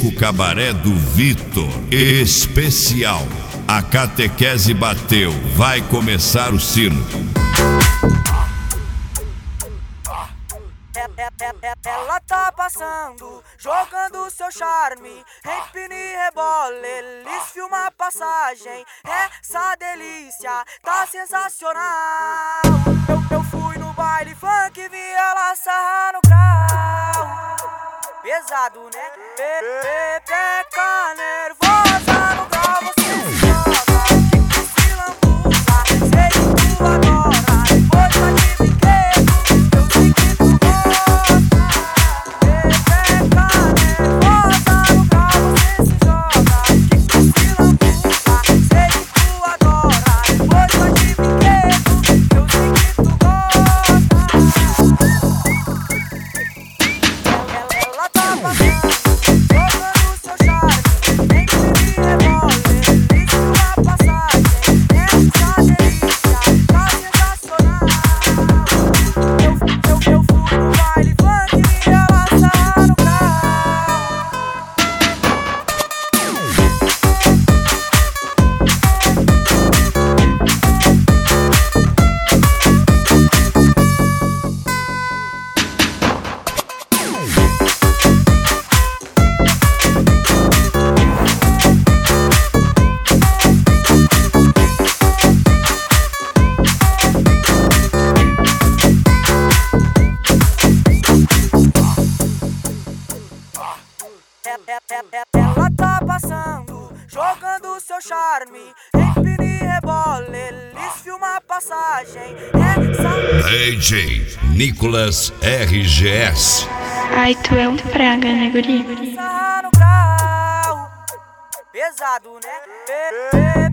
Circo Cabaré do Vitor. Especial. A catequese bateu. Vai começar o sino. Ela tá passando, jogando seu charme, empina e rebola, eles filmam a passagem. Essa delícia tá sensacional. Eu fui no baile funk e vi ela sarrar no grau. Pesado, né? Pepeca nervosa no grau, você se joga, se lambuza, sei que tu adora, depois vai de brinquedo, eu sei que tu gosta. Pepeca nervosa no grau, você se joga, se lambuza, sei que tu adora, depois vai de brinquedo, eu sei que tu gosta. Ela tá passando, jogando seu charme, nem que me rebole, eles filmam a passagem. Essa delícia tá sensacional. Eu fui no baile funk e ela sarra no grau. Ela tá passando, jogando seu charme, empina e rebola, eles filmam a passagem. DJ Nicolas RGS. Ai, tu é um praga, né, guri? Sarra no grau, pesado, né?